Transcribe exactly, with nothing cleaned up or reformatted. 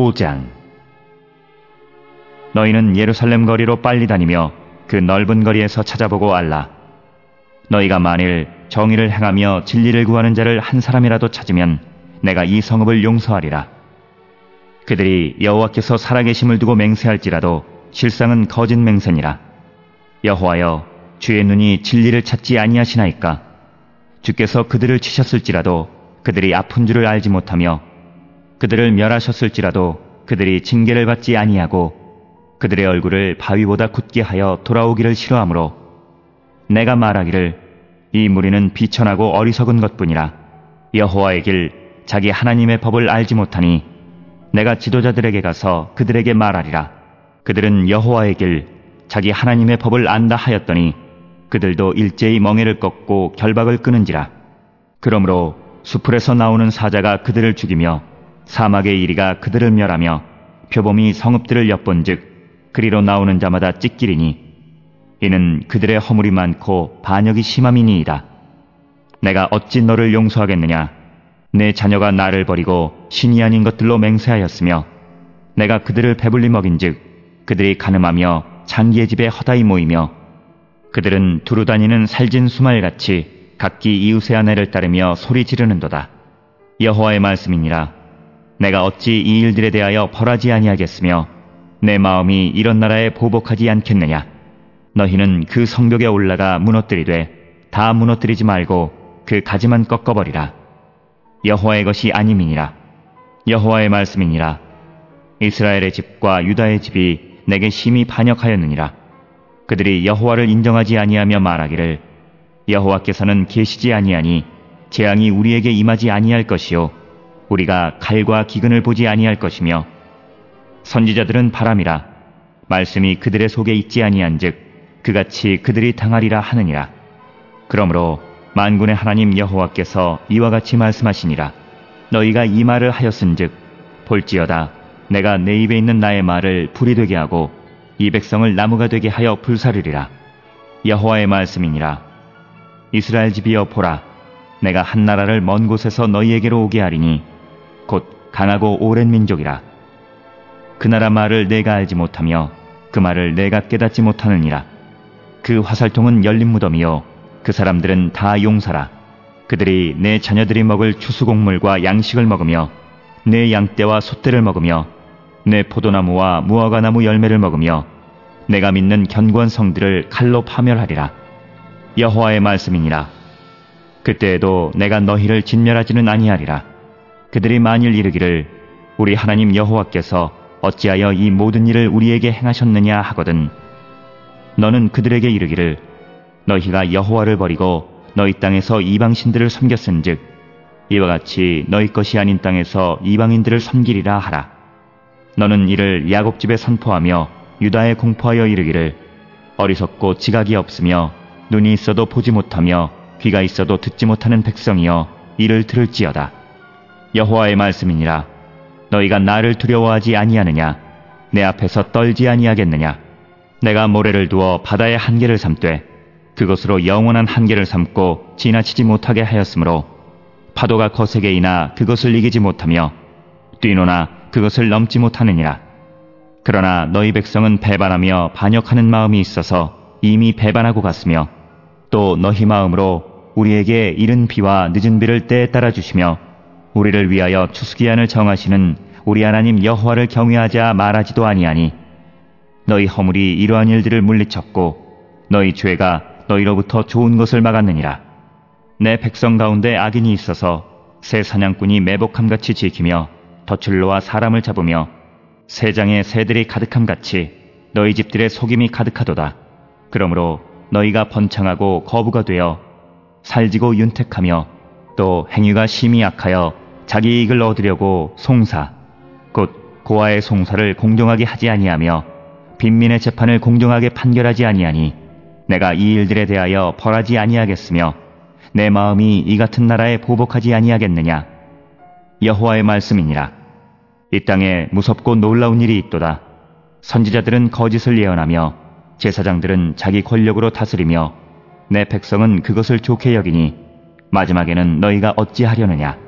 오 장. 너희는 예루살렘 거리로 빨리 다니며 그 넓은 거리에서 찾아보고 알라. 너희가 만일 정의를 행하며 진리를 구하는 자를 한 사람이라도 찾으면 내가 이 성읍을 용서하리라. 그들이 여호와께서 살아계심을 두고 맹세할지라도 실상은 거짓 맹세니라. 여호와여, 주의 눈이 진리를 찾지 아니하시나이까? 주께서 그들을 치셨을지라도 그들이 아픈 줄을 알지 못하며 그들을 멸하셨을지라도 그들이 징계를 받지 아니하고 그들의 얼굴을 바위보다 굳게 하여 돌아오기를 싫어하므로 내가 말하기를 이 무리는 비천하고 어리석은 것뿐이라. 여호와의 길 자기 하나님의 법을 알지 못하니 내가 지도자들에게 가서 그들에게 말하리라. 그들은 여호와의 길 자기 하나님의 법을 안다 하였더니 그들도 일제히 멍에를 꺾고 결박을 끊은지라. 그러므로 수풀에서 나오는 사자가 그들을 죽이며 사막의 이리가 그들을 멸하며 표범이 성읍들을 엿본즉 그리로 나오는 자마다 찢기리니 이는 그들의 허물이 많고 반역이 심함이니이다. 내가 어찌 너를 용서하겠느냐? 내 자녀가 나를 버리고 신이 아닌 것들로 맹세하였으며 내가 그들을 배불리 먹인즉 그들이 가늠하며 장기의 집에 허다히 모이며 그들은 두루 다니는 살진 수말같이 각기 이웃의 아내를 따르며 소리 지르는도다. 여호와의 말씀이니라. 내가 어찌 이 일들에 대하여 벌하지 아니하겠으며 내 마음이 이런 나라에 보복하지 않겠느냐? 너희는 그 성벽에 올라가 무너뜨리되 다 무너뜨리지 말고 그 가지만 꺾어버리라. 여호와의 것이 아님이니라. 여호와의 말씀이니라. 이스라엘의 집과 유다의 집이 내게 심히 반역하였느니라. 그들이 여호와를 인정하지 아니하며 말하기를 여호와께서는 계시지 아니하니 재앙이 우리에게 임하지 아니할 것이요 우리가 칼과 기근을 보지 아니할 것이며 선지자들은 바람이라. 말씀이 그들의 속에 있지 아니한즉 그같이 그들이 당하리라 하느니라. 그러므로 만군의 하나님 여호와께서 이와 같이 말씀하시니라. 너희가 이 말을 하였은즉 볼지어다 내가 내 입에 있는 나의 말을 불이 되게 하고 이 백성을 나무가 되게 하여 불사르리라. 여호와의 말씀이니라. 이스라엘 집이여 보라. 내가 한 나라를 먼 곳에서 너희에게로 오게 하리니 곧 강하고 오랜 민족이라. 그 나라 말을 내가 알지 못하며 그 말을 내가 깨닫지 못하느니라. 그 화살통은 열린 무덤이요 그 사람들은 다 용사라. 그들이 내 자녀들이 먹을 추수곡물과 양식을 먹으며 내 양떼와 소떼를 먹으며 내 포도나무와 무화과나무 열매를 먹으며 내가 믿는 견고한 성들을 칼로 파멸하리라. 여호와의 말씀이니라. 그때에도 내가 너희를 진멸하지는 아니하리라. 그들이 만일 이르기를 우리 하나님 여호와께서 어찌하여 이 모든 일을 우리에게 행하셨느냐 하거든 너는 그들에게 이르기를 너희가 여호와를 버리고 너희 땅에서 이방신들을 섬겼은즉 이와 같이 너희 것이 아닌 땅에서 이방인들을 섬기리라 하라. 너는 이를 야곱 집에 선포하며 유다에 공포하여 이르기를 어리석고 지각이 없으며 눈이 있어도 보지 못하며 귀가 있어도 듣지 못하는 백성이여 이를 들을지어다. 여호와의 말씀이니라. 너희가 나를 두려워하지 아니하느냐? 내 앞에서 떨지 아니하겠느냐? 내가 모래를 두어 바다의 한계를 삼되 그것으로 영원한 한계를 삼고 지나치지 못하게 하였으므로 파도가 거세게 이나 그것을 이기지 못하며 뛰노나 그것을 넘지 못하느니라. 그러나 너희 백성은 배반하며 반역하는 마음이 있어서 이미 배반하고 갔으며 또 너희 마음으로 우리에게 이른 비와 늦은 비를 때에 따라 주시며 우리를 위하여 추수기한을 정하시는 우리 하나님 여호와를 경외하자 말하지도 아니하니 너희 허물이 이러한 일들을 물리쳤고 너희 죄가 너희로부터 좋은 것을 막았느니라. 내 백성 가운데 악인이 있어서 새 사냥꾼이 매복함같이 지키며 덫을로와 사람을 잡으며 새장에 새들이 가득함같이 너희 집들의 속임이 가득하도다. 그러므로 너희가 번창하고 거부가 되어 살지고 윤택하며 또 행위가 심히 악하여 자기 이익을 얻으려고 송사 곧 고아의 송사를 공정하게 하지 아니하며 빈민의 재판을 공정하게 판결하지 아니하니 내가 이 일들에 대하여 벌하지 아니하겠으며 내 마음이 이 같은 나라에 보복하지 아니하겠느냐? 여호와의 말씀이니라. 이 땅에 무섭고 놀라운 일이 있도다. 선지자들은 거짓을 예언하며 제사장들은 자기 권력으로 다스리며 내 백성은 그것을 좋게 여기니 마지막에는 너희가 어찌하려느냐?